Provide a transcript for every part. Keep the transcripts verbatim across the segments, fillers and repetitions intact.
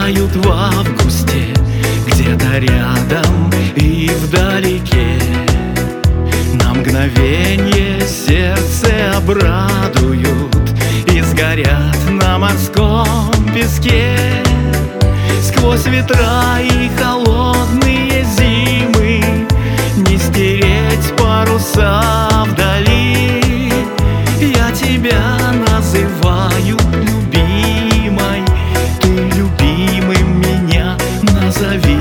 тают в августе, где-то рядом и вдалеке. На мгновенье сердце обрадуют и сгорят на морском песке. Сквозь ветра и холодные зимы не стереть паруса вдали. Я тебя называю любимой, ты любимым меня назови.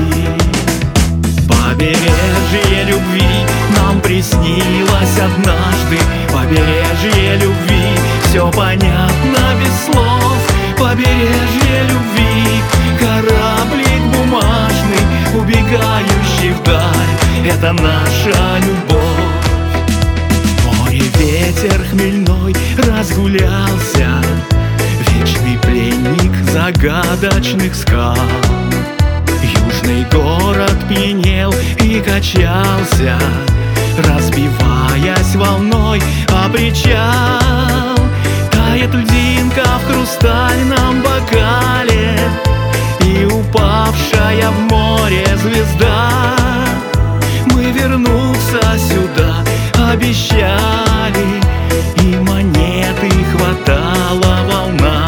Побережье любви нам приснилось однажды, побережье любви, все понятно без слов. Побережье любви, кораблик бумажный, убегающий вдаль, это наша любовь. Море ветер хмельной разгулялся, вечный пленник загадочных скал. Южный город пьянел и качался, разбиваясь волной о причал. Тает льдинка в хрустальном бокале и упавшая в море звезда. Мы вернуться сюда обещали, и монеты хватала волна.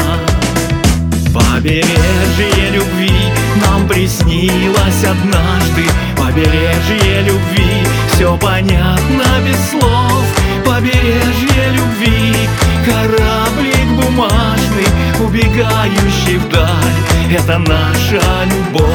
Побережье любви нам приснилось однажды, побережье любви, все понятно без слов. Побережье любви, кораблик бумажный, убегающий вдаль, это наша любовь.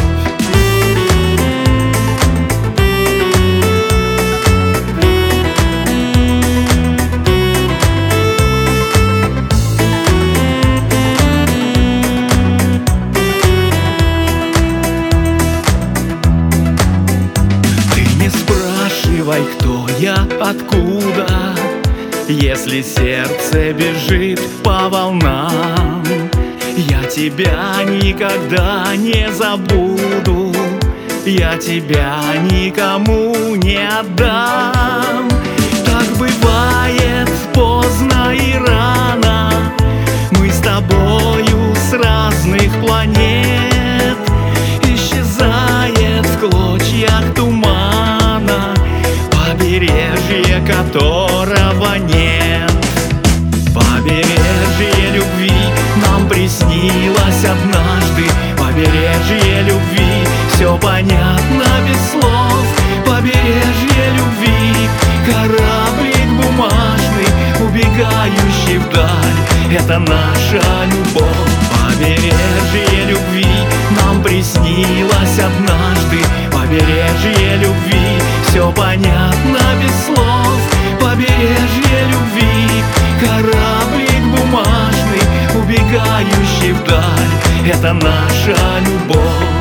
Кто я, откуда, если сердце бежит по волнам? Я тебя никогда не забуду, я тебя никому не отдам. Так бывает поздно и рано, мы с тобою с разных планет. Исчезает в клочьях тумана побережье, которого нет. Побережье любви нам приснилось однажды, побережье любви, все понятно без слов. Побережье любви, кораблик бумажный, убегающий вдаль, это наша любовь. Побережье любви нам приснилось однажды, побережье любви, все понятно без слов. Побережье любви, кораблик бумажный, убегающий вдаль, это наша любовь.